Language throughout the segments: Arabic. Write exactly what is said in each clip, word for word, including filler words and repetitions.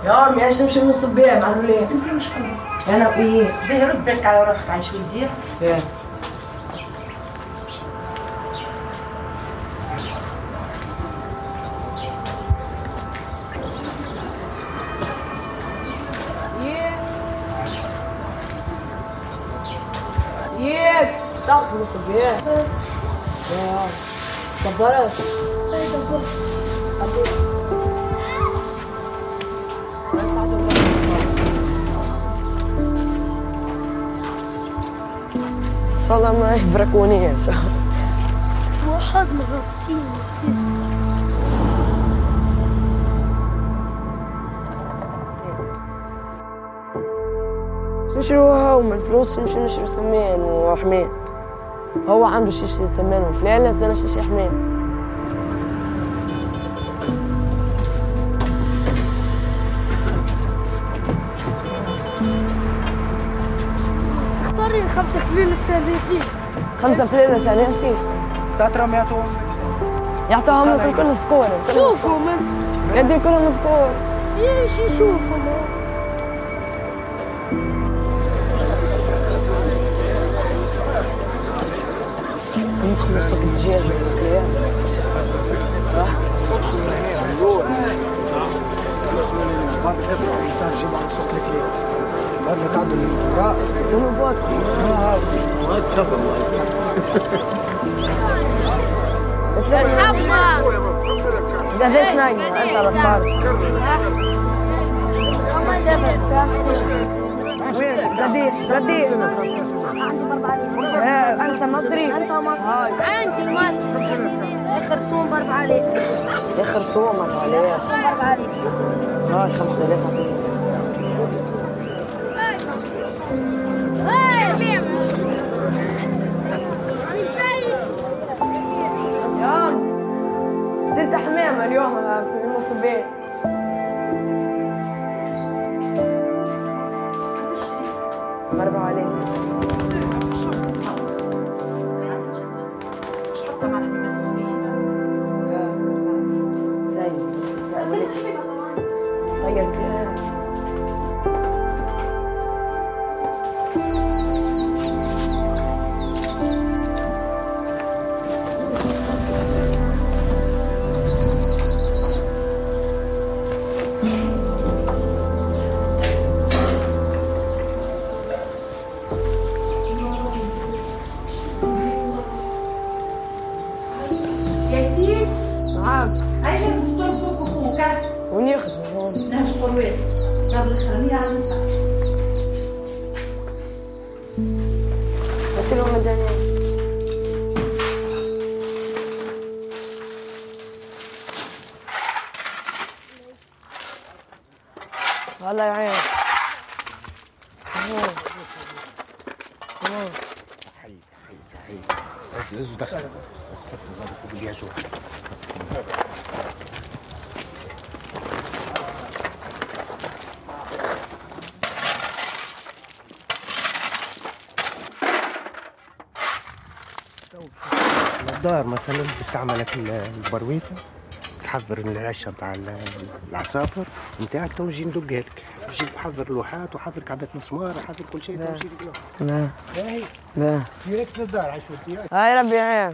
يا عمي ايش نمشي من الصبيان قالوا لي انت وشكون؟ انا وايه؟ زي رد بالك على روحك عايش ولدي. ايه ييت اشتغلت من الصبيان. يا دبرت. ايه دبرت. ان شاء الله ما يبركوني ان شاء الله. واحد مرتين. نشروها ومن الفلوس نمشي نشرو سمان وحمام. هو عنده شيشة سمان وفلالس وانا شيشة حمام. اختاري خمسة فليلة ثلاثين. خمسة فلالس ثلاثين. ساترهم يعطوهم يعطوهم لك الكل سكور. شوفهم انت. يدي كلهم سكور. ايش يشوفهم؟ ندخل سوق الدجاج ولا ادخل من هنا من جوه. ادخل من هنا بعد اسمع الانسان جيب على سوق الكليب. بعد ما تعدوا الوراء شنو بوك؟ ما تخبر مرحبا. قديش نايمة انت الاخبار؟ وين؟ بديح بديح. عندي ضرب عليك. انت مصري؟ انت مصري. عندي المصري. يا خرسوم ضرب عليك. يا خرسوم ضرب عليك. خرسوم ضرب عليك. هاي خمسة آلاف اعطيني. يا اشتريت حمامة اليوم في المصبين. ضربوا عليك. سايب طير كلام. ياسين نعم. عايش فطور بوك وخوك. وين يخدموا هون؟ نهج قروات. قبل الخرمية على الساعة. قلت لهم مجانين. الله يعين. صحيح صحيح صحيح. بس لازم دخل. بدي اشوف. الدار مثلا استعملت البرويته تحضر العشه بتاع العصافر نتاعك تو نجي ندقها لك. نجي نحضر لوحات وحضر كعبات مسمار وحضر كل شيء تو نجي لك. لا باهي لا ديريكت للدار عايش ودي. هاي ربي يعين.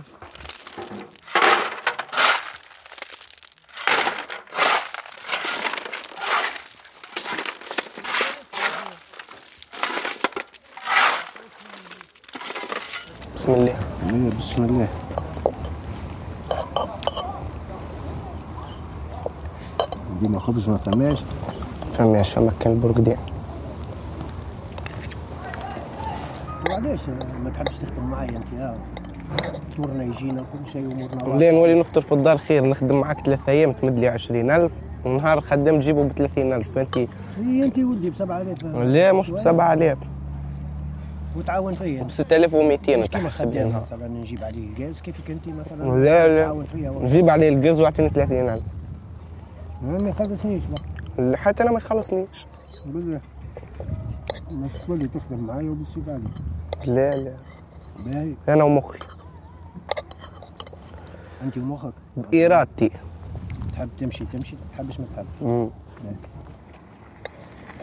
بسم الله. بسم الله. ديما خبز ما فماش. فماش فما كان برقدين. وعلاش ما تحبش تخدم معايا انت؟ ها فطورنا يجينا وكل شيء امورنا. ليه نولي نفطر في الدار خير. نخدم معاك ثلاثة ايام تمد لي عشرين ألف ونهار خدام تجيبه ب ثلاثين ألف. انت هي انت ودي ب سبعة آلاف. ليه مش ب سبعة آلاف وتعاون فيا ب ستة آلاف ومئتين تحسب لي تحسب. مثلا نجيب عليه الغاز كيفك انت مثلا. لا لا تعاون فيا نجيب عليه الغاز واعطيني ثلاثين ألف. ما يخلصنيش بقى. حتى انا ما يخلصنيش. بالله ما تقولي تخدم معايا وبالسيب علي. لا لا باهي انا ومخي. انت ومخك بإرادتي. تحب تمشي تمشي، ما تحبش ما تحبش. امم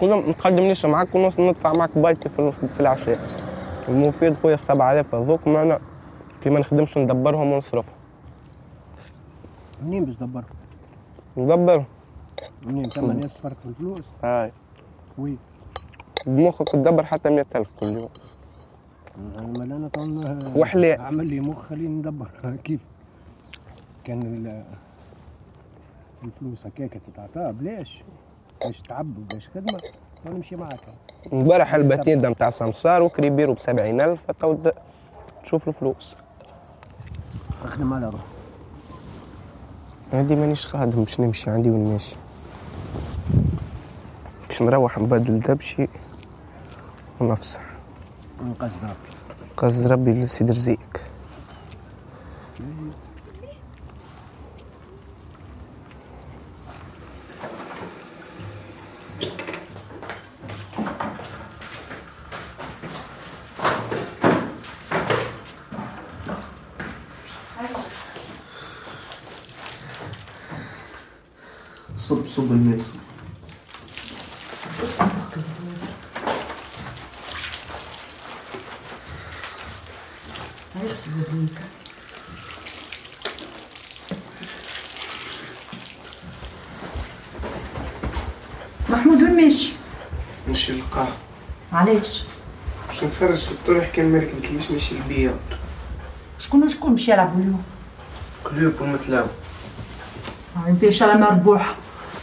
كنا ما تقدمنيش معاك ونص ندفع معاك بايتي في, في العشاء. المفيد خويا السبعة آلاف هذوك معنا كي ما نخدمش ندبرهم ونصرفهم. منين باش تدبرهم؟ ندبرهم منين ثم ناس فرق في الفلوس؟ هاي وي بمخك تدبر حتى مئة ألف كل يوم. انا انا طن وحلي اعمل لي مخ خليني ندبر كيف كان الفلوس هكاك تتعطى بلاش باش تعب وباش خدمه ونمشي معاك. امبارح البتيدة نتاع سمسار وكري بيرو بسبعين ألف تشوف الفلوس. اخدم على روح. عندي مانيش خادم باش نمشي عندي وين ماشي. باش نروح نبدل دبشي ونفسح. قصد ربي. قصد ربي لسيد رزيق. صب صب الناس. هيغسل يديك. محمود وين ماشي؟ نمشي للقاعة. علاش؟ باش نتفرج في الطرح كان ما ركبتليش ماشي البيا. شكون وشكون باش يلعبوا اليوم؟ كلوب ومتلاو. انت ان شاء الله مربوحه.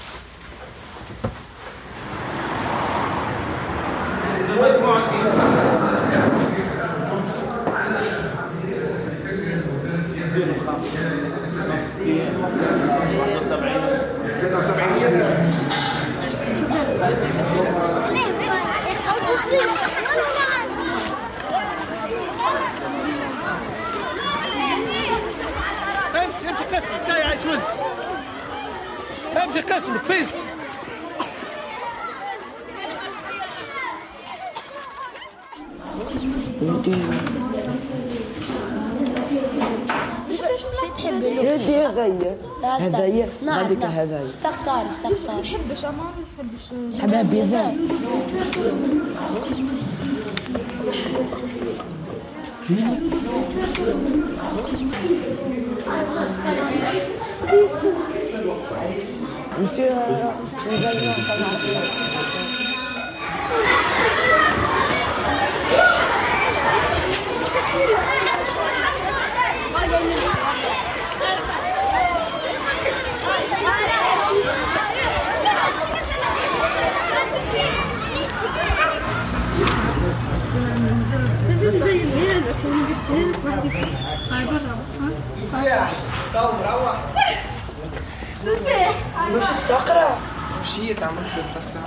امشي امشي قسمك تاي عايش منك. امشي قسمك فيس. شو تحب هادي هذايا هذايا هذيك هذايا تختار تختار ما نحبش اما ما نحبش تحبها بيضاء مسيو شنو زي هذا كون جبت هذا واحد هاي برا مساح تو مروح. مساح مش تقرا مشيت عملت الفسح.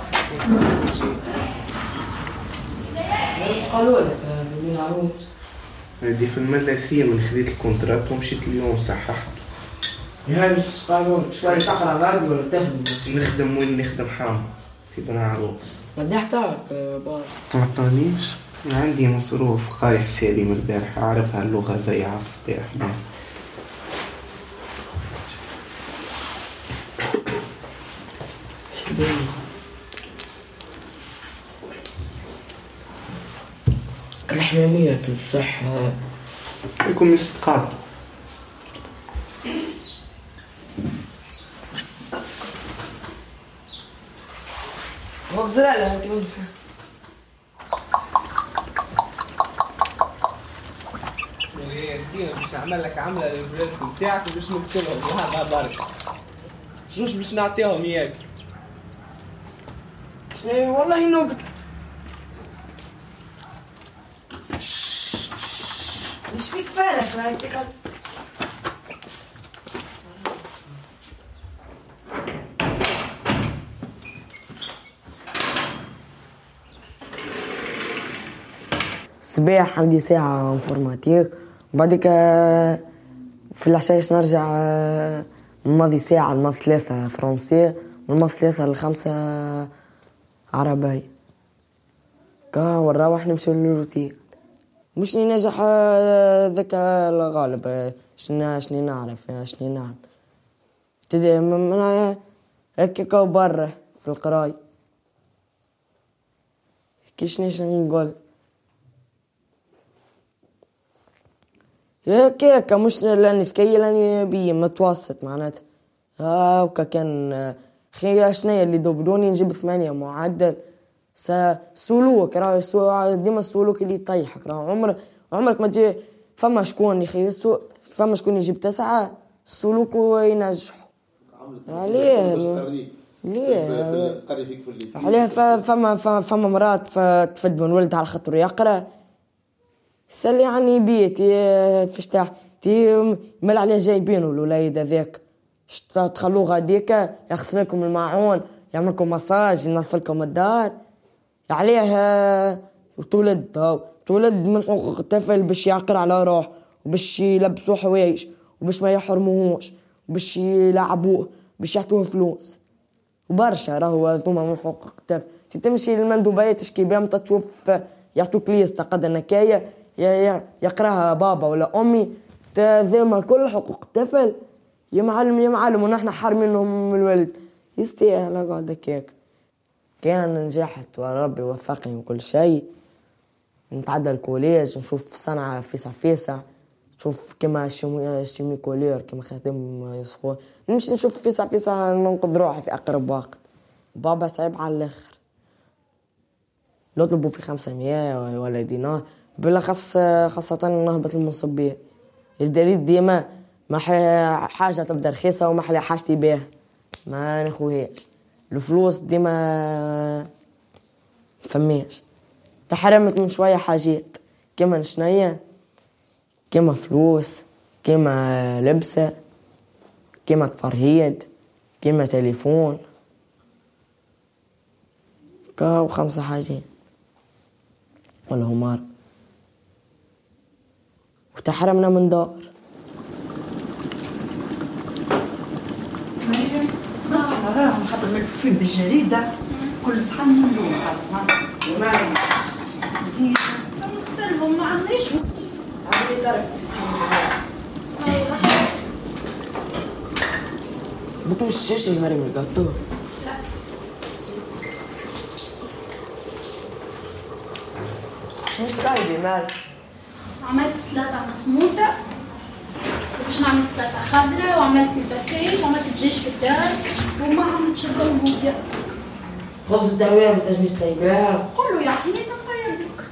قالوا لك من عروس هذه في الملاسية من خديت الكونترات ومشيت اليوم صححت. يا مش قالوا شوي تقرا غادي ولا تخدم؟ نخدم وين نخدم حامة في بني عروس. ما حتاك بار ما عطانيش. عندي مصروف قاري حسابي من البارح أعرفها اللغة ذي على الصباح. الحمامية الصحة يكون من استقاط. مغزرة لها انت وانت باش نعمل لك عمله للفلوس نتاعك باش نقتلهم لها برك. شوش باش نعطيهم اياك؟ شنو والله نوقت مش فيك فارغ لا انت قد الصباح عندي ساعة انفورماتيك وبعدك في العشايش نرجع نمضي ساعة نمضي ثلاثة فرنسية ونمضي ثلاثة لخمسة عربي كا ونروح نمشي للروتين مش ننجح ذاك الغالب شنو شنو نعرف شنو نعم تدي من هكا برا في القراي كيش نيش نقول هيك هيك مش لاني ذكية لاني بي متوسط معناتها هاكا كان خي شنيا اللي دوبلوني نجيب ثمانية معدل سلوك راه سو ديما السلوك اللي يطيحك راه عمرك عمرك ما تجي فما شكون يخي فما شكون يجيب تسعة السلوك ينجح عليه ليه عليه فما فما فما مرات تفد من ولد على خاطر يقرا سال يعني بيتي فاش تاع تي مال عليه جايبينه الوليد هذاك تخلوه غاديك يغسل لكم الماعون يعمل لكم مساج ينظف لكم الدار عليه تولد تولد من حقوق الطفل باش يعقر على روح وباش يلبسوه حوايج وباش ما يحرموهوش وباش يلعبوه باش يعطوه فلوس وبرشا راهو هذوما من حقوق الطفل تمشي للمندوبية تشكي بهم تشوف يعطوك ليستا قد نكاية يقراها بابا ولا أمي ذوما كل حقوق الطفل يا معلم يا معلم ونحن حارمينهم من الولد يستاهل اقعد هكاك كان نجحت وربي وفقني وكل شيء نتعدى الكوليج نشوف صنعة فيسع فيسع نشوف كما شيمي كولير كما خدم يسخون نمشي نشوف فيسع فيسع ننقذ روحي في أقرب وقت بابا صعب على الآخر نطلبوا في خمسمية ولا دينار بالأخص خاصة نهبط المنصبين الدليل ديما ما حاجة تبدا رخيصة وما حلي حاجتي بيها ما نخوهاش الفلوس ديما فماش تحرمت من شوية حاجات كما نشنية كما فلوس كما لبسة كما تفرهيد كما تليفون كاو خمسة حاجات ولا همار وتحرمنا من دار بس راهم خاطر ملفوفين بالجريدة كل صحن من لون هذا زين نغسلهم ما عندناش عندي طرف في السنة بكم الشاشة المريم القطو لا شنو ستايلي مال عملت سلطة مسموطة باش نعمل سلطة خضراء وعملت الباتيه وعملت دجاج في الدار وما عملت شربة وموبيا خبز الدوام تجميش طيبها قولوا يعطيني نطير لك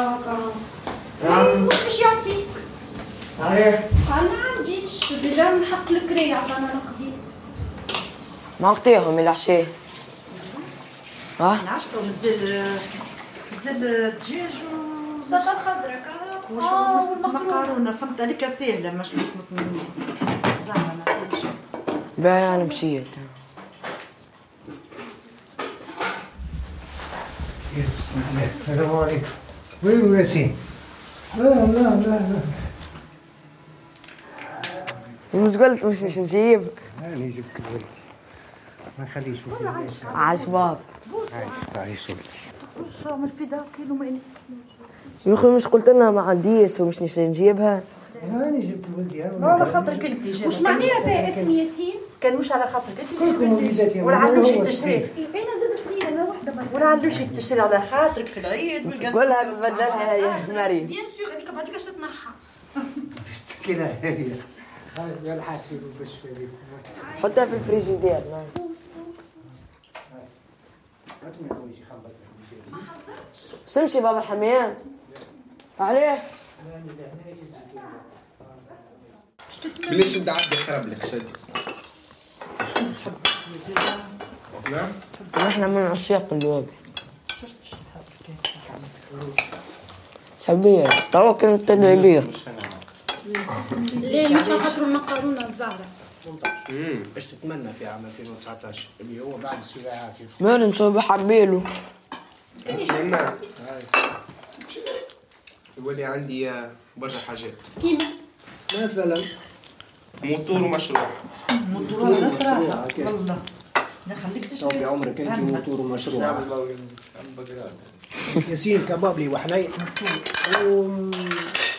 ما مش باش يعطيك عليه قال ما عنديش الرجال من حق الكري عطانا نقدي ما عطيهم العشاء ها العشرة ومازال مازال الدجاج و سلطة خضراء كهو اه والمقارونة صمت عليك ساهلة مش نصمت مني زعما ما كلش باهي انا مشيت السلام عليكم وينو ياسين؟ لا لا لا لا مش قلت مش مش نجيب أنا جبت ولدي ما نخليش عاش باب عايش ولدي وش من الفدا كيلو ما ينسى يا اخي مش قلت لنا ما عنديش ومش نشتي نجيبها أنا جبت ولدي على خاطرك انت جاي وش معناها فيها اسم ياسين؟ كان مش على خاطرك انت كلكم وليداتي ولا علوش تشري انا زاد صغيرة انا وحدة برا ولا علوش تشري على خاطرك في العيد قولها بدلها يا مريم بيان سور هذيك بعديك اش تتنحى اشتكي لها هي هاي الحاسب باش فيك حطها في الفريجيدير ما سمشي بابا الحميان عليه بليش انت عندك خرب لك شد نعم نحن من عشاق اللوبي حبيبي توا كنت تدعي بيه ليه مش خاطر المقارونة الزهرة باش تتمنى في عام ألفين وتسعطاش اللي هو بعد السباعات مالي نصوب حبيله لما يقول لي عندي برشا حاجات كيما مثلا موتور ومشروع موتور والله لا خليك تشري في عمرك انت موتور ومشروع ياسين كباب لي وحنين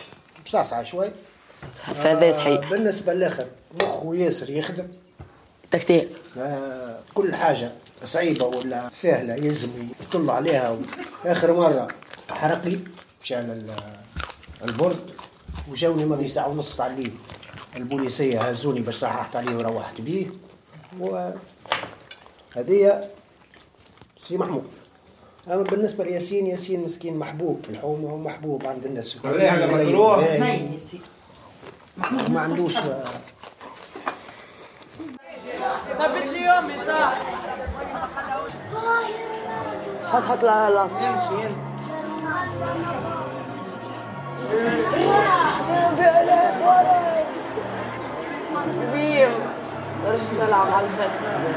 بصعصع شوي هذا صحيح بالنسبه للاخر مخه ياسر يخدم التكتيك. آه كل حاجة صعيبة ولا سهلة يلزم يطل عليها. آخر مرة حرق لي مشان البرد وجاوني ماضي ساعة ونص على الليل. البوليسية هزوني باش صححت عليه وروحت بيه. وهذه سي محمود. أما بالنسبة لياسين، ياسين مسكين محبوب في الحومة ومحبوب عند الناس. والله على مكروه. ما عندوش. ثبت لي يومي صح. حط حط لاصق. يمشي راح تبيع سواريز. بيم. رحت نلعب على الخير.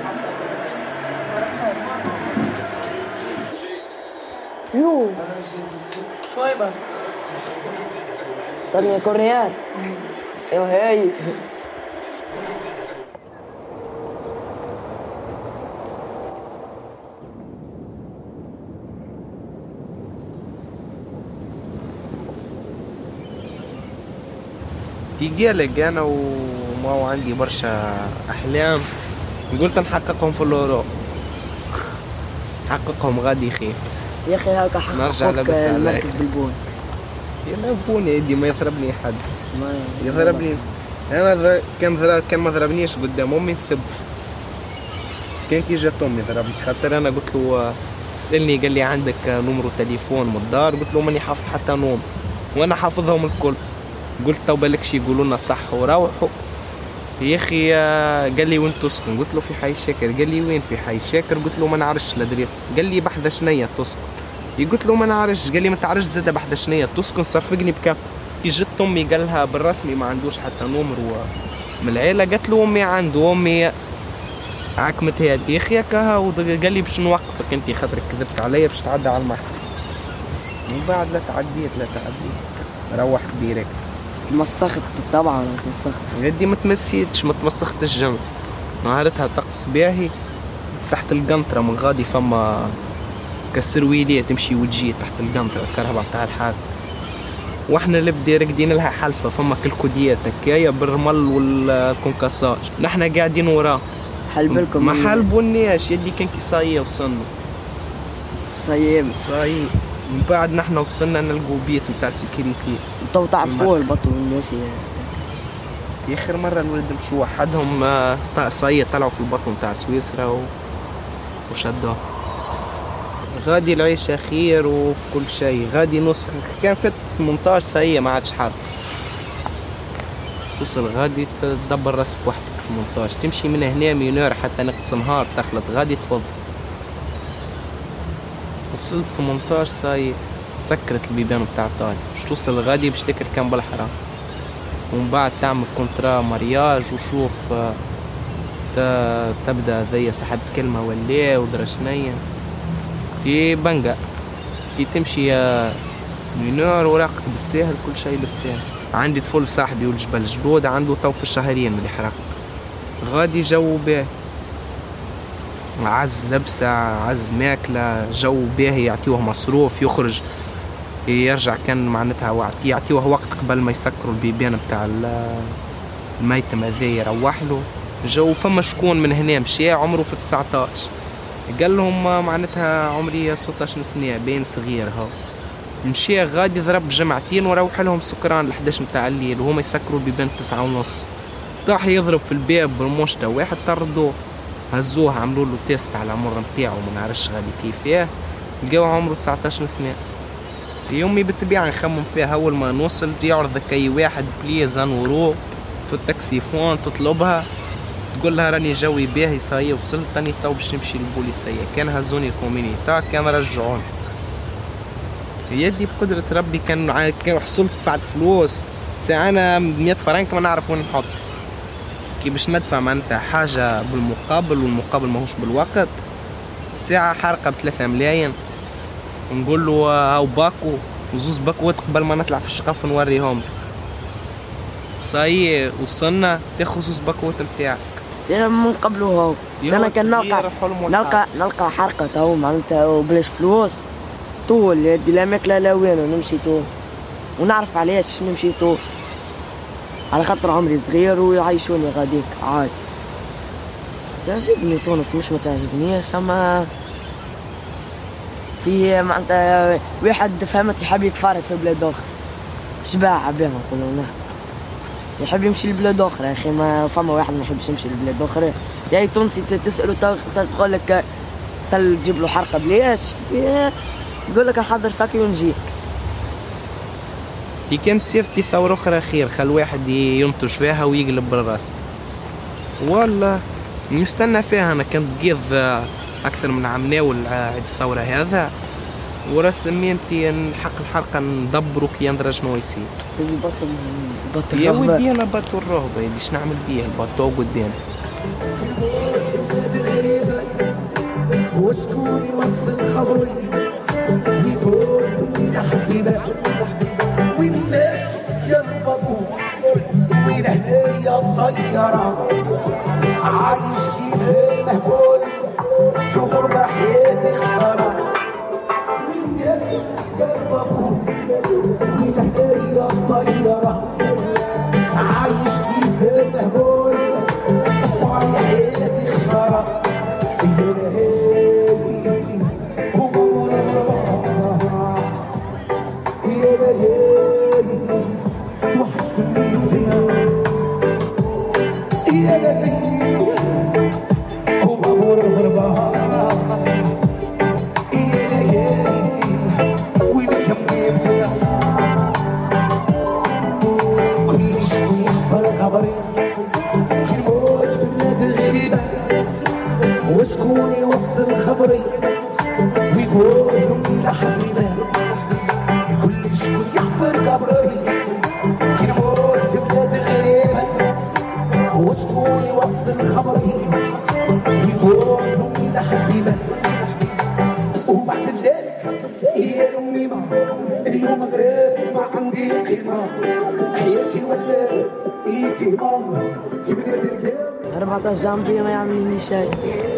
يو. شوي بس. استني كورنيات. ايوه هاي. تيجيلك انا وماو عندي برشا احلام قلت نحققهم في الاورو. حققهم غادي خير يا اخي هاكا حققك المركز بالبون. يضربوني يدي ما يضربني حد. ما يضربني انا كان ضرب كان ما ضربنيش قدام امي نسب. كان كي جات امي ضربني خاطر انا قلت له سالني قال لي عندك نمرو تليفون من الدار؟ قلت له ماني حافظ حتى نوم وانا حافظهم الكل. قلت تو بالكش يقولوا لنا صح وروحوا يا اخي. قال لي وين تسكن؟ قلت له في حي شاكر. قال لي وين في حي شاكر؟ قلت له ما نعرفش الادريس. قال لي بحذا شنية تسكن؟ قلت له ما نعرفش. قال لي ما تعرفش زاده بحذا شنية تسكن؟ صرفقني بكف. كي جت امي قال لها بالرسمي ما عندوش حتى نمر من العيله. قالت له امي عنده. امي عكمتها لي يا اخي هكا. وقال لي باش نوقفك انت خاطرك كذبت عليا باش تعدى على المحكمه. من بعد لا تعديت لا تعديت روحت ديريكت. تمسخت بالطبع ولا تمسخت؟ يدي ما تمسيتش ما تمسختش جمل. نهارتها طقس باهي تحت القنطرة من غادي فما كسرويلية تمشي وتجي تحت القنطرة الكهرباء بتاع الحال. واحنا اللي بدي راقدين لها حلفة فما كالكوديات هكايا بالرمل والكونكاساج. نحنا قاعدين وراه. حلبلكم ما حلبوناش يدي كان كي صاية وصلنا. صايم صايي. من بعد نحنا وصلنا نلقوا بيت نتاع سكيورتي. تو تعرفوه البطو الناس. في اخر مره الولد مشوا وحدهم صاية طلعوا في البطن نتاع سويسرا و... وشدوه. غادي العيشه خير وفي كل شيء. غادي نسخ كان فات ثمنطاش صاية ما عادش حد. توصل غادي تدبر راسك وحدك ثمنطاش تمشي من هنا مينور حتى نقص نهار تخلط غادي تفض. وصلت ثمنطاش صاية سكرت البيبان بتاع الطاي باش توصل غادي باش تاكل كان بالحرام. ومن بعد تعمل كونترا مارياج وشوف تبدا ذي سحبت كلمه ولا ودرا شنيا كي بنقا كي تمشي مينور وراقك بالساهل كل شيء بالساهل. عندي طفل صاحبي والجبل جدود عنده تو في الشهرين اللي حرق. غادي جو باهي عز لبسه عز ماكله جو باهي يعطيوه مصروف يخرج يرجع. كان معناتها يعطيوه وقت قبل ما يسكروا البيبان بتاع الميتم هذا يروح له جو. فما شكون من هنا مشى عمره في تسعطاش قال لهم معناتها عمري ستطاش سنه باين صغير هو. مشى غادي ضرب جمعتين وروح لهم سكران لحداش متاع الليل وهما يسكروا البيبان تسعة ونص. طاح يضرب في الباب برموشته واحد طردوه هزوه عملوا له تيست على العمر نتاعو ما نعرفش غادي كيفاه لقاو عمره تسعطاش سنه. يومي بالطبيعة نخمم فيها أول ما نوصل يعرضك أي واحد بليز نورو في التاكسيفون تطلبها تقول لها راني جوي باهي صايي وصلت راني تو باش نمشي للبوليسية. كان هزوني الكومينيتا كان رجعوني. يدي بقدرة ربي كان كان حصلت دفعت فلوس ساعة أنا مية فرنك ما نعرف وين نحط كي باش ندفع معناتها حاجة بالمقابل والمقابل ماهوش بالوقت. ساعة حرقة بثلاثة ملايين نقول له هاو باكو وزوز باكوات قبل ما نطلع في الشقف نوريهم. صايي وصلنا تاخذ زوز باكوات نتاعك. انا من قبله هاو انا كان نلقى نلقى نلقى حرقة تو معناتها وبلاش فلوس طول يدي لا ماكله لا وين ونمشي طول ونعرف علاش نمشي طول على خاطر عمري صغير ويعيشوني غاديك عادي. تعجبني تونس مش ما تعجبنيش، اما في معناتها واحد فهمت يحب يتفرج في بلاد اخرى شباعة بهم نقولوا نحن، يحب يمشي لبلاد اخرى يا اخي. ما فما واحد ما يحبش يمشي لبلاد اخرى. جاي تونسي تساله تقول لك ثل تجيب له حرقه بليش، يقول لك نحضر ساكي ونجيك. كي كانت سيرتي ثورة أخرى خير، خل واحد ينطش فيها ويقلب بالرسم. والله نستنى فيها أنا، كنت قيض أكثر من عام ناول عيد الثورة هذا، ورسمينتي نحق الحلقة ندبروا كي يندرى شنو يصير. بطل بطل يا ودي أنا بطل الرهبة، يديش نعمل بيه البطو قدام. وشكون يوصل خبري يقول لي حبيبه والناس يربطوا وين هنايا الطياره عايش كيف المهبول في الغربه حياتي خساره والناس يربطوا وين هنايا الطياره عايش كيف المهبول وعلى حياتي خساره. وشكون يوصل خبري ويقول لي حبيبه كل شكون يحفر قبري كي نموت في بلاد غريبه. وشكون يوصل خبري ويقول لي حبيبه وبعد ذلك يا امي اليوم غريب ما عندي قيمه حياتي ولات يتيمه في بلاد الكير. أربعة جنبي ما يعملني شيء.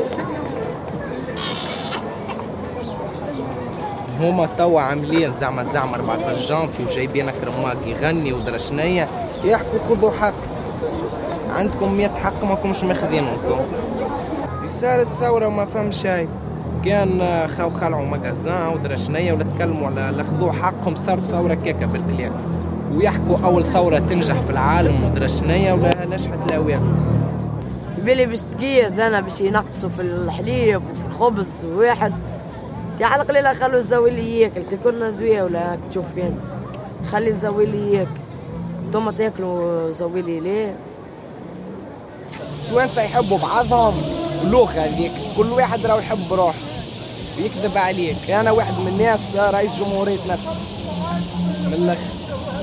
هما توا عاملين زعما زعما أربعة جانفي وجايبينك رماق يغني ودرشنية يحكوا خذوا حق. عندكم مية حق ماكمش ماخذينهم. صارت ثورة وما فهم شيء. كان خاو خلعوا مجازان ودرشنية ولا تكلموا ولا خذوا حقهم، صارت ثورة كيكة بالبلاد. ويحكوا أول ثورة تنجح في العالم ودرشنية ولا نجحت لا وين. بلي باش تقيد انا باش ينقصوا في الحليب وفي الخبز واحد على القليله خلوا الزاويلي ياكل تكون زويه ولا تشوف فين خلي الزاويلي ياكل انتوما تاكلوا زاويلي ليه؟ التوانسه يحبوا بعضهم اللغه هذيك كل واحد راه يحب روحه يكذب عليك. انا واحد من الناس رئيس جمهوريه نفسي من الاخر.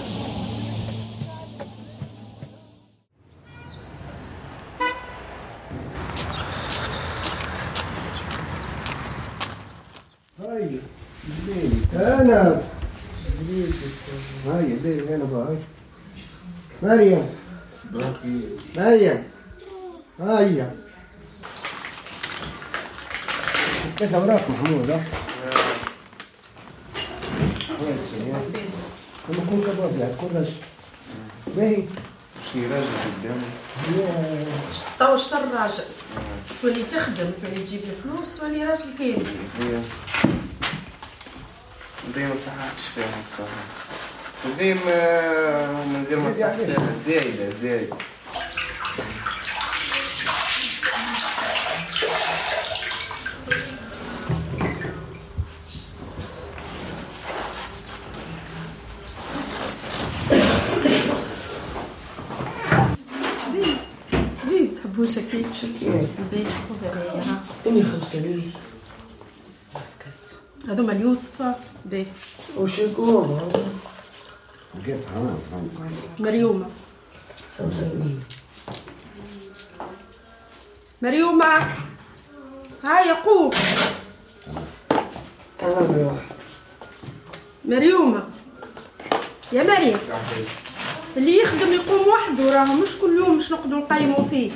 هاي ليلي انا هاي ليلي انا بقى مريم مريم هاي كذا وراك محمود ها كويس يا كل كل كباب يعني كلش باهي شي راجل قدامي تو شطر راجل تولي تخدم تولي تجيب الفلوس تولي راجل كامل. دايما ما صحتش فيها بصراحة دايما من غير ما تصحح زايدة زايدة. تحبوش هكاك البيت خذ هذايا ها أمي خمسة ليل هذوما اليوسفة باهي وش يكون مريومة خمسة ليل مريومة هاي قوم أنا بروح مريومة يا مريم اللي يخدم يقوم وحده راه مش كل يوم مش نقدروا نقيموا فيه.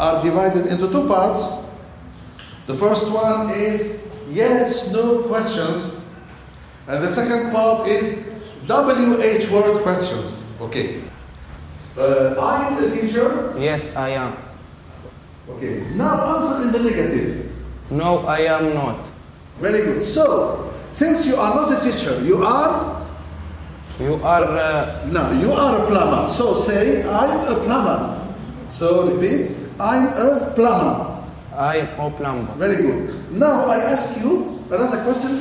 are divided into two parts. The first one is yes, no questions. And the second part is W H word questions. Okay. Uh, are you a teacher? Yes, I am. Okay. Now answer in the negative. No, I am not. Very good. So, since you are not a teacher, you are? You are... Uh, no, you are a plumber. So say, I'm a plumber. So repeat, I'm a plumber. I'm a plumber. Very good. Now I ask you another question.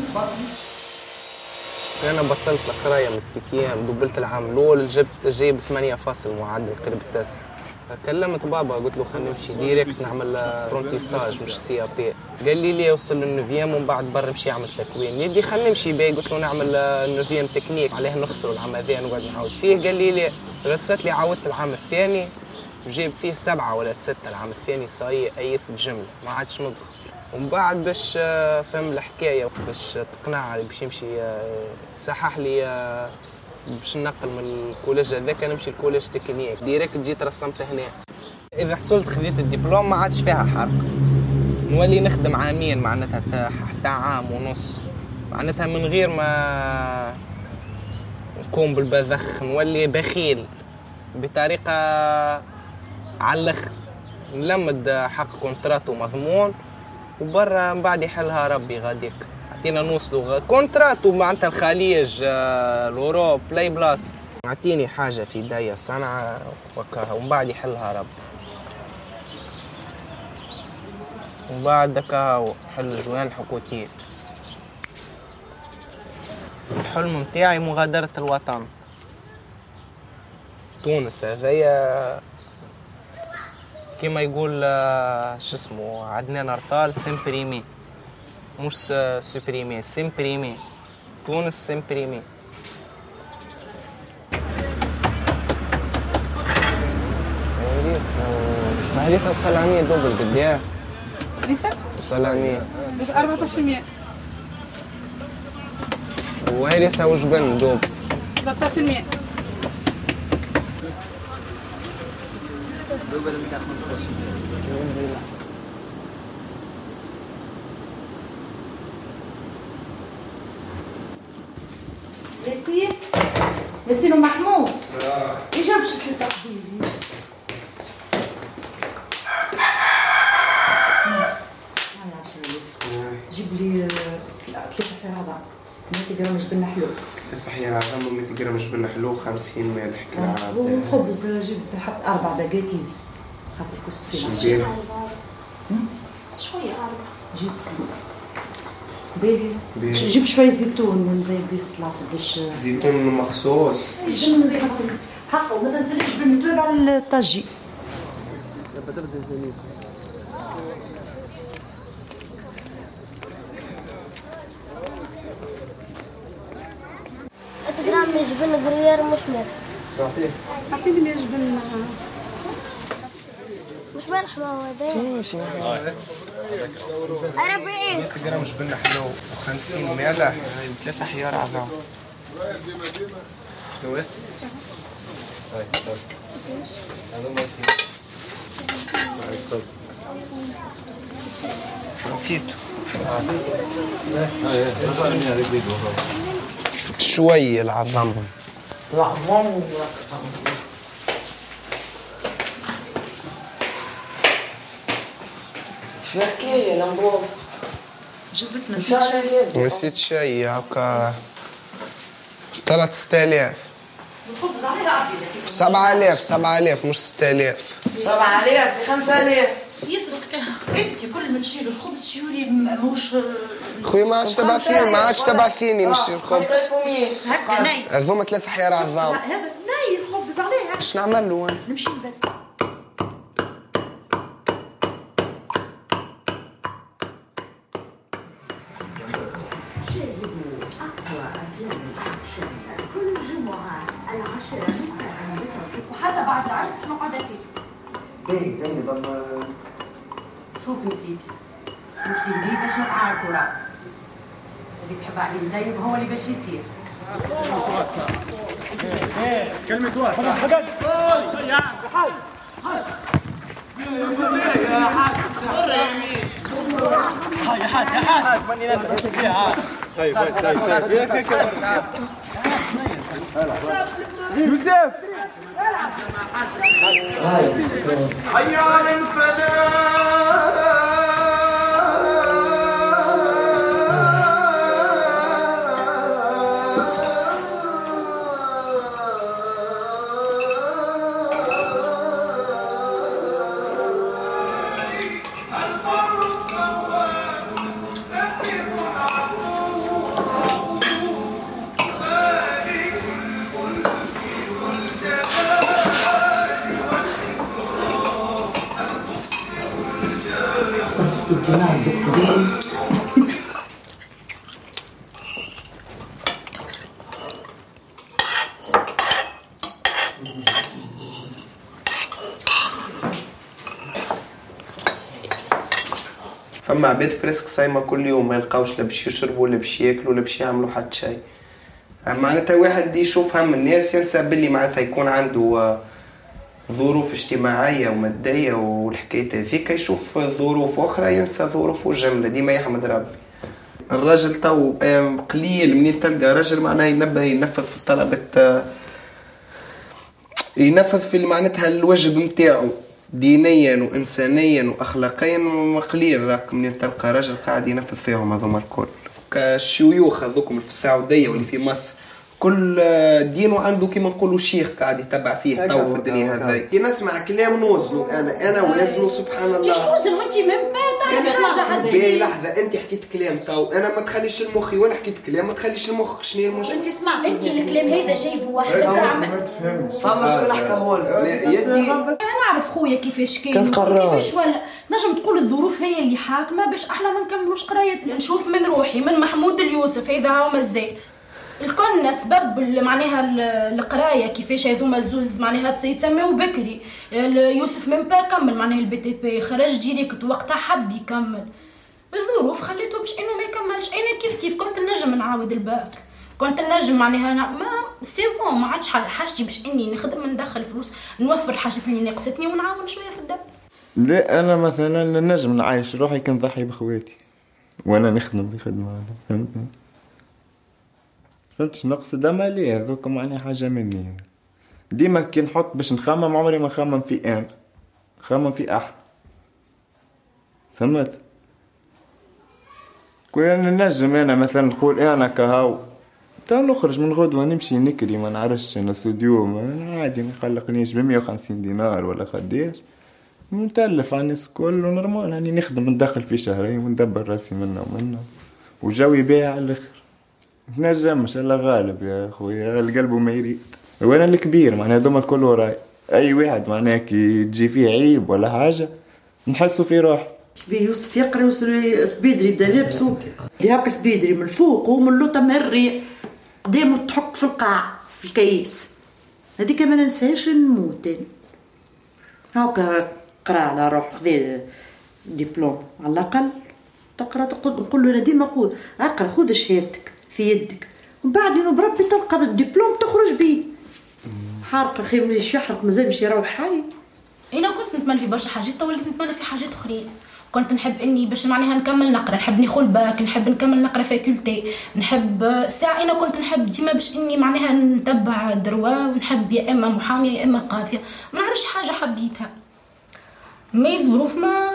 أنا بطلت القراية من السكيان، دبلت العام الأول، جبت جايب ثمانية فاصل معدل قريب التاسع. كلمت بابا قلت له خلينا نمشي ديريكت نعمل فرونتيساج مش سي بي. قال لي لي اوصل للنوفيام ومن بعد برا نمشي اعمل تكوين. يدي خلينا نمشي بيه، قلت له نعمل النوفيام تكنيك عليه نخسروا العام هذا نقعد نعاود فيه. قال لي لي رست لي عاودت العام الثاني وجيب فيه سبعة ولا ستة. العام الثاني صاي أيست جملة ما عادش ندخل. ومن بعد باش فهم الحكاية باش تقنع باش يمشي صحح لي باش ننقل من الكوليج هذاك نمشي الكوليج تكنيك ديريكت. جيت رسمت هنا. إذا حصلت خذيت الدبلوم ما عادش فيها حرق، نولي نخدم عامين معناتها حتى عام ونص معناتها من غير ما نقوم بالبذخ، نولي بخيل بطريقة على الاخر. نلمد حق كونتراتو مضمون وبرا من بعد يحلها ربي غاديك. عطينا نوصلوا كونتراتو معناتها الخليج الأوروب بلاي بلاس. اعطيني حاجة في يديا صنعة وكاها ومن بعد يحلها ربي. ومن بعد دكا حل جوان الحكوتين. الحلم متاعي مغادرة الوطن. تونس هذيا كما يقول شو اسمه عدنان أرطال سيمبريمي، مش سوبريمي سيمبريمي. تونس سيمبريمي. هريسة هريسة بسلامية دوبل قديها؟ هريسة؟ بسلامية أربعطاش بالمية. وهريسة وجبن دوب؟ ثلاثطاش بالمية. دوبل متاع خمسطاش بالمية. ياسين ياسين ومحمود ايش جاب شي ثلاثة حبيبي جيب لي ثلاثة حيار عظام مئة غرام جبنة حلو. ثلاثة حيار عظام و مئة غرام جبنة حلو خمسين ملح كعب. وخبز جيب حط أربع باكيتيز خاطر كسكسي شوية شوية جيب خمسة. باهي جيب شويه زيتون زي السلطه باش زيتون مخصوص. الجبن حقا وما تنساليش بالمتوب على الطاجي. غرام جبن قرير مش ملح. تعطيه؟ أعطيني مية جبن مش ملح ما هو هذا. ماشي أربعين. مئة غرام جبنة حلو وخمسين ملح وثلاثة حيار عظام. شنو هذا؟ هاي طيب. هذا ما فيه. هاي طيب. عطيته. هاي هاي. شوية العظام. العظام شبكية يا مبروك. جبت نسيت شيء. نسيت شيء هاكا. طلعت ستة آلاف. الخبز عليها عبيدة. سبعة آلاف سبعة آلاف مش ستة آلاف. سبعة آلاف خمسة آلاف. يسرق انت كل ما تشيل الخبز شيولي موش. خويا ما عادش تبعثيني ما عادش تبعثيني نشري الخبز. هكا ناي. هذوما ثلاثة حيار عظام. هذا ناي الخبز عليها. اش نعمل له انا؟ نمشي نبات. وحتى بعد العرس مش مقعدة فيه. باهي زينب اما شوف نسيت مش جديد باش نتعاركوا راه اللي تحب عليه زينب هو اللي باش يصير. كلمة واحد. حقد. حقد. يا حي. حي. يا حاج برا يمين هاي حاج يا حاج ماني ندخل فيها هاي هاي هاي يا كيك يوسف هيا على الفداء فما عباد بريسك صايمة كل يوم ما يلقاوش لا باش يشربوا لا باش ياكلوا لا باش يعملوا حتى شيء. معناتها واحد يشوف هم الناس ينسى باللي معناتها يكون عنده ظروف اجتماعية ومادية والحكاية هذيك، يشوف ظروف أخرى ينسى ظروفه جملة، ديما يحمد ربي. الراجل تو قليل منين تلقى راجل معناه ينبه ينفذ في الطلبات، ينفذ في معناتها الواجب متاعه دينيا وإنسانيا وأخلاقيا قليل. راك منين تلقى راجل قاعد ينفذ فيهم هذوما الكل. كالشيوخ هذوكم في السعودية واللي في مصر كل دينه عنده كما نقولوا شيخ قاعد يتبع فيه تو في الدنيا هذي. كي نسمع كلام نوزنه انا انا ويزنه سبحان الله. كيش توزن وانت من بعد تعرف حاجه عندي لحظه انت حكيت كلام تو انا ما تخليش المخي وانا حكيت كلام ما تخليش المخك شنو المشكل. انت اسمع انت الكلام هذا جايبه واحد ما تفهمش فما شنو نحكي هون يدي. انا نعرف خويا كيفاش كاين كيفاش ولا نجم تقول الظروف هي اللي حاكمه باش احنا ما نكملوش قرايه. نشوف من روحي من محمود اليوسف هذا هو مازال الكل سبب معناها القرايه كيفاش هذوما الزوز معناها تسميو بكري. يوسف من با كمل معناها البي تي بي خرج ديريكت وقتها حب يكمل، الظروف خليته باش انه ما يكملش. انا كيف كيف كنت نجم نعاود الباك، كنت نجم معناها ما سي بون ما عادش حاجتي باش اني نخدم ندخل فلوس نوفر الحاجات اللي ناقصتني ونعاون شويه في الدار. لا انا مثلا نجم نعيش روحي كنضحي بخواتي وانا نخدم بخدمه هذا فهمتني. فهمتش نقصد مالي هذوك معني حاجه مني. ديما كي نحط باش نخمم عمري ما نخمم في انا نخمم في احنا فهمت. كون نجم انا مثلا نقول انا كهو تا نخرج من غدوه نمشي نكري ما نعرفش انا استوديو ما عادي نقلقنيش ب مية وخمسين دينار ولا قداش نتلف على الناس كل ونورمال يعني نخدم ندخل في شهرين وندبر راسي منه ومنه وجوي بايع على الاخر. نجم مش الله غالب يا خويا القلب ما يريد. وانا الكبير معناها هذوما الكل وراي اي واحد معناها كي تجي فيه عيب ولا حاجه نحسوا في روح. بيه يوسف يقرا يوصل سبيدري بدا لابسو هاك سبيدري من الفوق ومن اللوطه مهري قدامه تحك في القاع في الكيس هذيك ما ننساش نموت. هاكا قرا على روح خذ دبلوم على الاقل تقرا نقول له انا ديما خذ اقرا خذ شهادتك في يدك وبعدين بربي تلقى الدبلوم تخرج بيه. حارق خير من يحرق مازال باش يروح حي. انا كنت نتمنى في برشا حاجات تو وليت نتمنى في حاجات اخرين. كنت نحب اني باش معناها نكمل نقرا نحب ندخل باك نحب نكمل نقرا فاكولتي نحب ساعه. انا كنت نحب ديما باش اني معناها نتبع دروا ونحب يا اما محاميه يا اما قاضيه ما نعرفش حاجه حبيتها مي ظروف ما.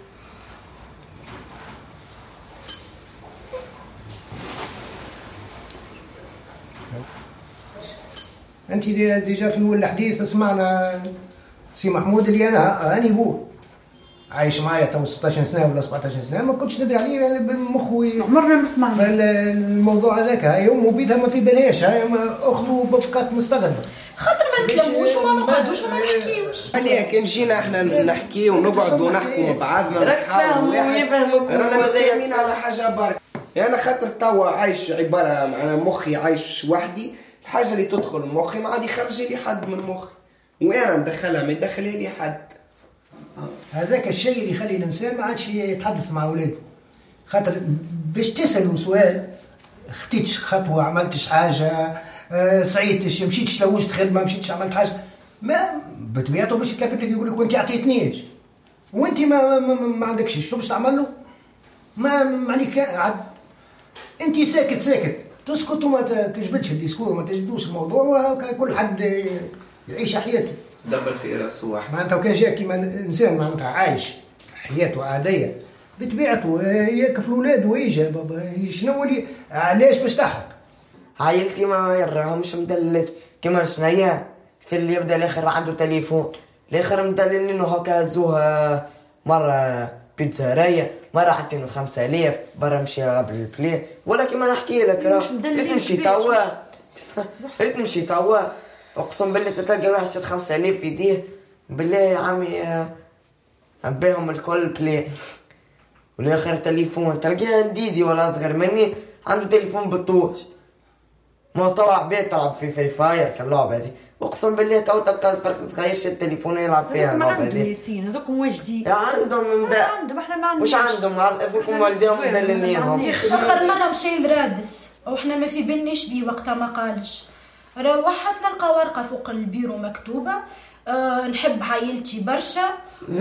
انت ديجا في اول الحديث سمعنا سي محمود اللي انا اني بوه عايش معايا تو ستطاش سنه ولا سبعطاش سنه ما كنتش ندري عليه يعني بمخي عمرنا ما سمعنا فالموضوع هذاك هاي امه بيتها ما في بالهاش هاي اخته بقات مستغربه خاطر ما نتلموش وما نقعدوش وما نحكيوش. خليها كان جينا احنا نحكي ونقعدوا ونحكوا مع بعضنا نحاولوا واحد رانا متفاهمين على حاجه برك. انا خاطر توا عايش عباره معناها مخي عايش وحدي الحاجه اللي تدخل مخي ما عاد يخرج لي حد من مخي وانا ندخلها ما يدخل لي حد. هذاك الشيء اللي يخلي الانسان ما عادش يتحدث مع اولاده خاطر باش تسالوا سؤال خطيتش خطوه عملتش حاجه أه سعيتش مشيتش لوجت خدمه مشيتش عملت حاجه ما بطبيعته باش يتلفت لك يقول لك وانت عطيتنيش وانت ما ما, ما عندكش شنو باش تعمل له؟ ما ما عليك عاد انت ساكت ساكت تسكت وما تجبدش الديسكور وما تجبدوش الموضوع وكل حد يعيش حياته. دبر في راسه واحد. معناتها وكان جا كيما انسان معناتها عايش حياته عاديه بطبيعته يكفل ولاده ويجا بابا شنو اللي علاش باش تحرق؟ عائلتي ما يراهمش مدلل كيما شنيا كثير اللي يبدا الاخر عنده تليفون الاخر مدلل انه هكا هزوه مره بيتزارية مرة عطينو خمسة آلاف برا مشي يلعب البلاي ولا كيما نحكي لك راه ريت نمشي توا ريت نمشي توا اقسم بالله تلقى واحد شاد خمسة آلاف في يديه بالله يا عمي عباهم الكل بلاي والاخر تليفون تلقاه نديدي ولا اصغر مني عنده تليفون بطوش ما طلع عباد تلعب في فري فاير كاللعبة هذه اقسم بالله تو تلقى الفرق صغير شاد التليفون يلعب فيها اللعبة هذه. عندهم ياسين هذوك واجدين. عندهم مدا عندهم احنا ما عندناش. مش عندهم هذوك والديهم مدللينهم. اخر مرة مشي لرادس وإحنا ما في بالناش بيه وقتها ما قالش. روحت نلقى ورقة فوق البيرو مكتوبة أه نحب عائلتي برشا.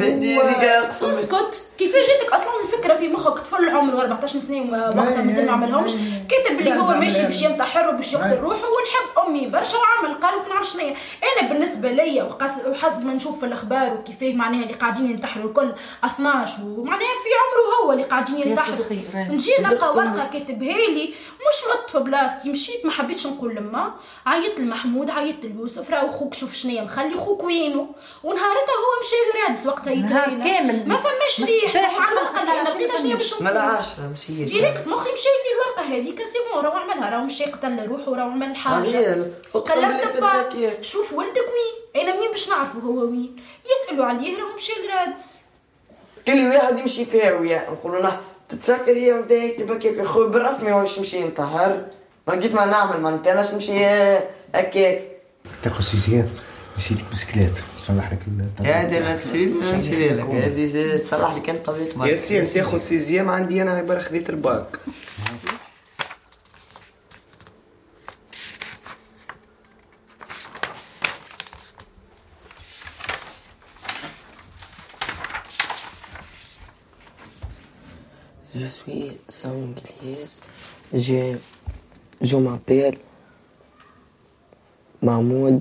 اسكت كيفاش جاتك اصلا الفكره في مخك طفل عمره أربعطاش سنه وقتها مازال ما عملهمش كاتب اللي هو ماشي باش ينتحر وباش يقتل روحه ونحب امي برشا وعمل قلب نعرف شنيا. انا بالنسبه ليا وحسب ما نشوف في الاخبار وكيفاه معناها اللي قاعدين ينتحروا الكل اثناش ومعناها في عمره هو اللي قاعدين ينتحروا نجي نلقى ورقه كاتبها لي مش مت في بلاصتي مشيت ما حبيتش نقول لما عيطت لمحمود عيطت ليوسف راهو خوك شوف شنيا مخلي خوك وينه ونهارتها هو مشى لرادس وقتها يترينا ما فماش ريح على الاقل انا بقيت شنو باش نقول العاشرة مشيت ديريكت مخي مشى لي الورقه هذيك سي بون راهو عملها راهو مشى قتل روحه راهو عمل حاجه كلمت شوف ولدك وين انا منين باش نعرفوا هو وين يسالوا عليه راهو مشى لرادس كل واحد يمشي فيها وياه نقولوا له تتذكر هي بداك بكيك اخوي بالرسمي واش نمشي ننتحر ما لقيت ما نعمل ما انت نمشي هكاك تاخذ سيزيام نشيلك بسكليت نصلح لك هذه لا تشري نشري لك هذه تصلح لك انت طبيعة مرة ياسين تاخذ سيزيام عندي انا عباره خذيت الباك. Je suis sanglier. Je je m'appelle Mahmoud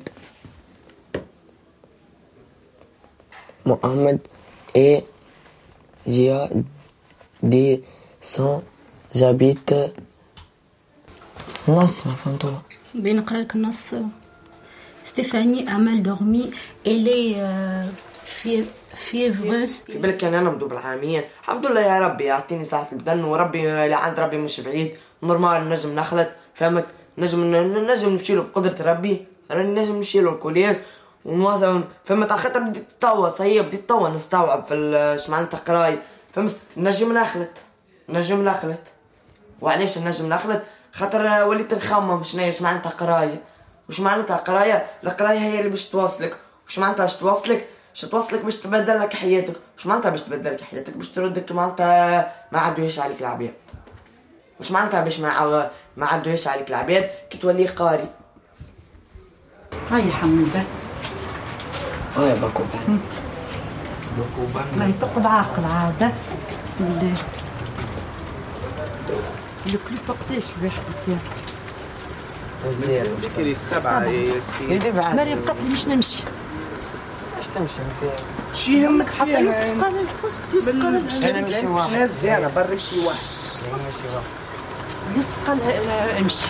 Mohamed et j'ai dix ans. J'habite النص ما فهمتوا بين نقرا لك النص. ستيفاني امال دورمي الي في فيفروس في بالك كان انا مدوب العاميه الحمد لله يا ربي يعطيني ساعه البدن وربي اللي عند ربي مش بعيد نورمال نجم نخلط فهمت نجم نجم نمشيلو بقدره ربي راني نجم نمشيلو الكوليج ونواصل فهمت على خاطر بديت تطوى صحيح بديت تطوى نستوعب في اش معناتها قراي فهمت نجم نخلط نجم نخلط وعلاش نجم نخلط خاطر وليت نخمم شنو اش معناتها قرايه وش معناتها قرايه القرايه هي اللي باش توصلك وش معناتها باش توصلك باش توصلك باش تبدل لك حياتك وش معناتها باش تبدل لك حياتك باش تردك معناتها ما عادوهاش عليك العباد وش معناتها باش ما ما عادوهاش عليك العباد كي تولي قاري. هاي حموده هاي باكوبان باكوبان ما يتقض عاقل عاده بسم الله الكل وقتاش الواحد بتاعك زين ذكري السبعة يا ياسين مريم قالت لي مش نمشي اش تمشي انت شي يهمك فيها يوسف قال لك اسكت يوسف قال لك مش نمشي واحد مش زينه برك شي واحد ماشي واحد يوسف قال امشي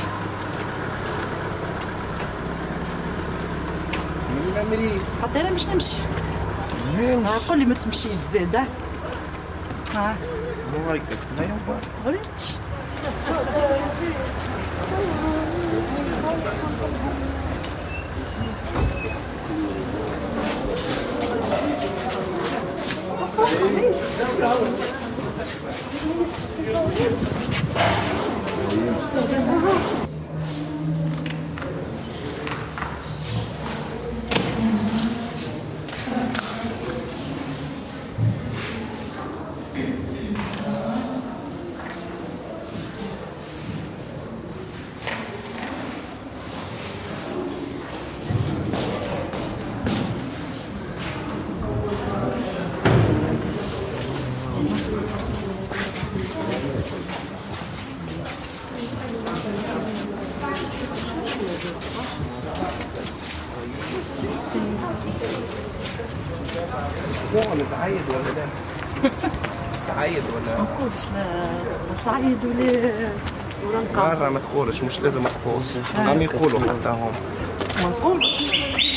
من المريض حتى انا مش نمشي قول لي ما تمشيش زاده ها مو هيك ما ينفع قلتش شو ولا سعيد ولا لا؟ سعيد ولا؟ ما نقولش لا سعيد ولا ولا نقول. مرة ما تقولش، مش لازم تقول. عم يقولوا حتى هم. ما نقولش.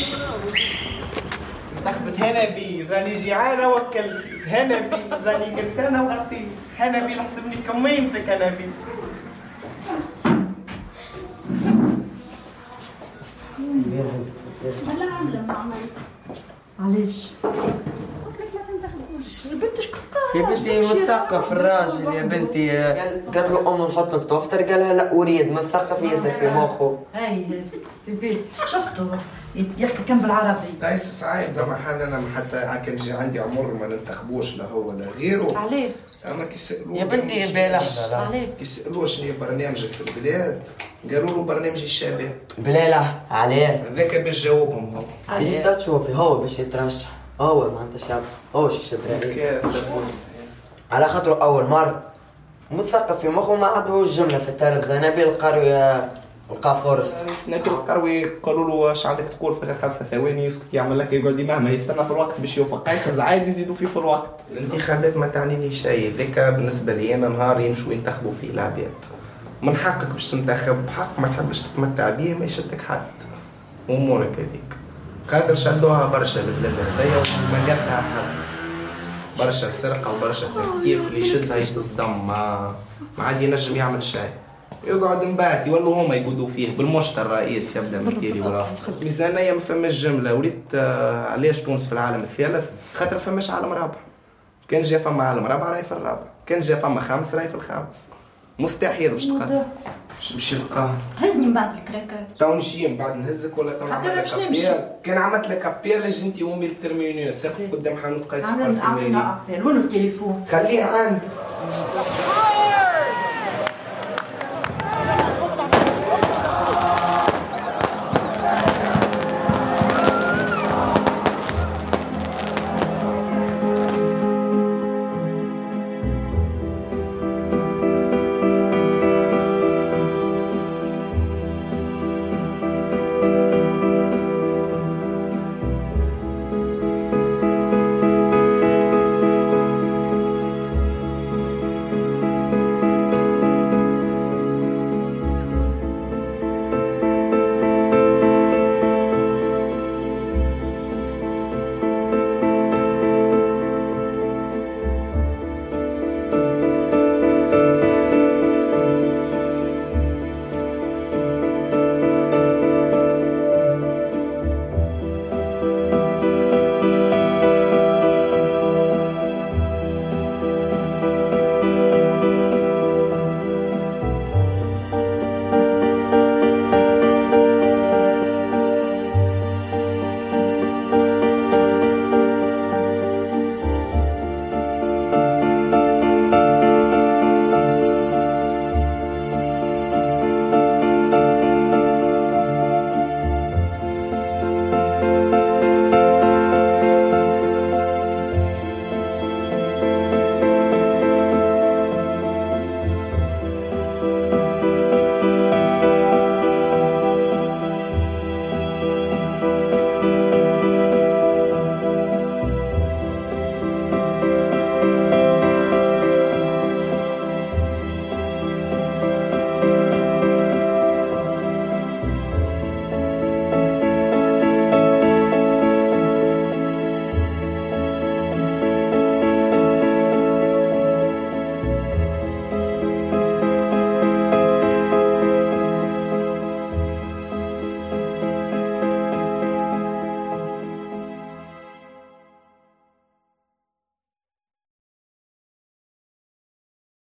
تخبط هنبيل راني جيعانة وكل هنبيل راني كسانة وغطيت هنبيل حسبني كمينتك هنبيل. مالا عاملة ما عملت. علاش؟ قلت لك ما تنتخبوش. يا بنتي شكون يا بنتي مثقف الراجل يا بنتي. قالت له امه نحط لك توفتر قالها لا اريد. مثقف ياسر في مخه. هاي في بالي شفته يحكي كان بالعربي. قيس سعيد زعما حال انا حتى كان يجي عندي عمر ما ننتخبوش لا هو لا غيره. عليه؟ اما كيسالوه يا بنتي بالح عليه؟ كيسالوه شنو برنامجك في البلاد؟ قالوا له برنامج الشباب. بليلة عليه هذاك باش جاوبهم هو. تقدر تشوفي هو باش يترشح. هو ما انت شاف هو شي شبراوي على خاطره اول مره مثقف في مخه ما عندهوش جمله في التلفزيون. نبيل القروي لقى فرص. نبيل القروي قالوا له واش عندك تقول في خمسة ثواني يسكت يعمل لك يقعد يمهما يستنى في الوقت باش يوفق. قيس زعايد يزيدوا فيه في الوقت. الانتخابات ما تعنيني شيء. ذاك بالنسبه لي انا نهار يمشوا ينتخبوا فيه العباد. من حقك باش تنتخب بحق، ما تحبش تتمتع بيه ما يشدك حد. امورك هذيك خاطر شدوها برشا البلاد هذيا وما قالها حد. برشا السرقه وبرشا التفكير اللي يشدها يتصدم ما ما عاد ينجم يعمل شيء. يقعد من بعد يولوا هما يقودوا فيه بالمشتى. الرئيس يبدا من التالي وراه. ميزانيه ما فماش جمله. وليت علاش تونس في العالم الثالث؟ خاطر فماش عالم رابع. كان جا فما عالم رابع راهي في الرابع، كان جا فما خامس راهي في الخامس. مستحيل باش تلقاه. باش يلقاه. هزني من بعد الكراكات. تو نجي من بعد نهزك ولا تو نعمل لك ابيل؟ كان عملت لك ابيل لجي انت امي الترمينيو سقف قدام حانوت قيس عامل عامل ابيل وين التليفون؟ خليه عندي.